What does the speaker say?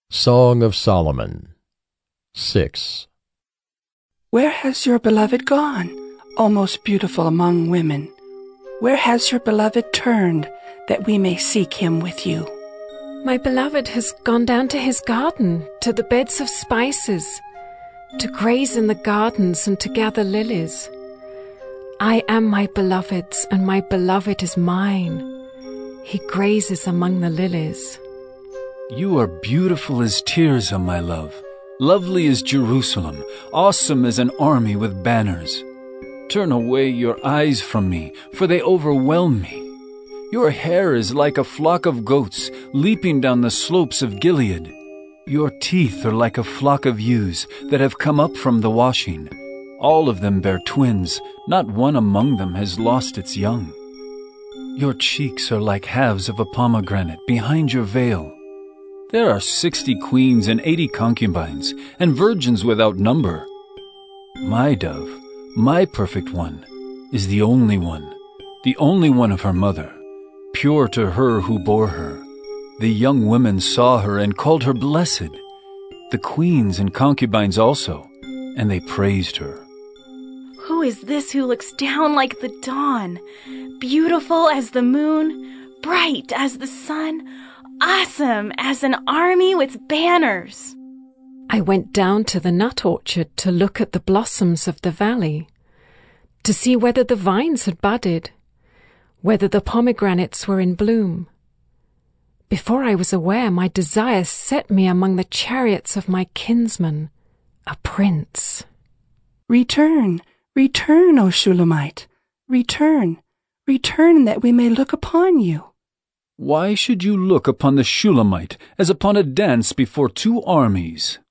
Song of Solomon 6. Where has your beloved gone, O most beautiful among women? Where has your beloved turned, that we may seek him with you? My beloved has gone down to his garden, to the beds of spices, to graze in the gardens and to gather lilies. I am my beloved's, and my beloved is mine. He grazes among the lilies. You are beautiful as Tirzah, my love, lovely as Jerusalem, awesome as an army with banners. Turn away your eyes from me, for they overwhelm me. Your hair is like a flock of goats leaping down the slopes of Gilead. Your teeth are like a flock of ewes that have come up from the washing. All of them bear twins, not one among them has lost its young. Your cheeks are like halves of a pomegranate behind your veil. There are 60 queens and 80 concubines, and virgins without number. My dove, my perfect one, is the only one of her mother, pure to her who bore her. The young women saw her and called her blessed, the queens and concubines also, and they praised her. Who is this who looks down like the dawn, beautiful as the moon, bright as the sun, awesome as an army with banners? I went down to the nut orchard to look at the blossoms of the valley, to see whether the vines had budded, whether the pomegranates were in bloom. Before I was aware, my desire set me among the chariots of my kinsman, a prince. Return, return, O Shulamite, return, return, that we may look upon you. Why should you look upon the Shulamite as upon a dance before two armies?